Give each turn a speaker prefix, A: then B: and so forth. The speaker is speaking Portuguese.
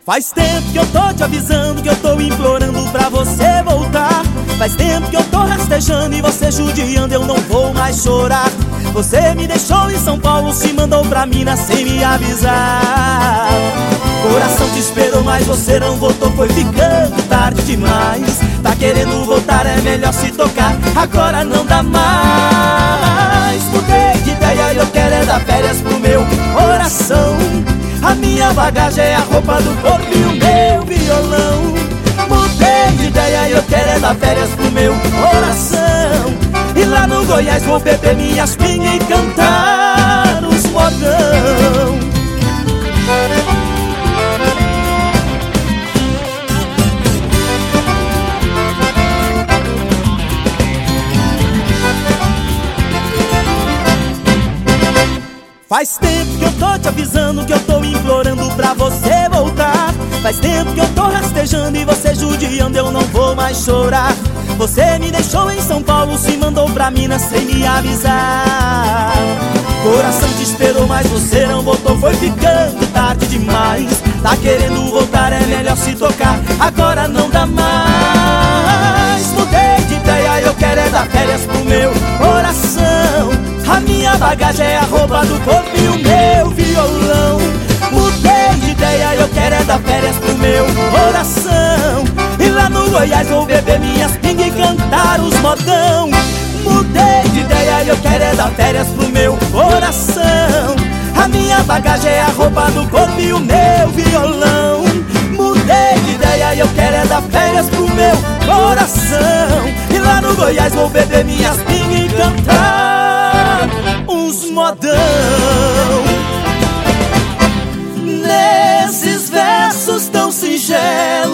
A: Faz tempo que eu tô te avisando, que eu tô implorando pra você voltar. Faz tempo que eu tô rastejando e você judiando, eu não vou mais chorar. Você me deixou em São Paulo, se mandou pra Minas sem me avisar. Coração te esperou, mas você não voltou, foi ficando tarde demais. Tá querendo voltar, é melhor se tocar, agora não dá mais. Mudei de ideia e eu quero é dar férias pro meu coração. A minha bagagem é a roupa do corpo e o meu violão. Mudei de ideia e eu quero é dar férias pro meu coração. E lá no Goiás vou beber minhas pingas e cantar os modão. Faz tempo que eu tô te avisando, que eu tô implorando pra você voltar. Faz tempo que eu tô rastejando e você judiando, eu não vou mais chorar. Você me deixou em São Paulo, se mandou pra Minas sem me avisar. Coração te esperou, mas você não voltou, foi ficando tarde demais. Tá querendo voltar, é melhor se tocar, agora não dá mais. Mudei de ideia, eu quero é dar férias pro meu coração. A minha bagagem é a roupa do corpo e o meu violão. Mudei de ideia, eu quero é dar férias pro meu coração. E lá no Goiás vou beber minhas pingas e cantar os modão. Mudei de ideia, eu quero é dar férias pro meu coração. A minha bagagem é a roupa do corpo e o meu violão. Mudei de ideia, eu quero é dar férias pro meu coração. E lá no Goiás vou beber minhas pingas e cantar uns modão. Nesses versos tão singelos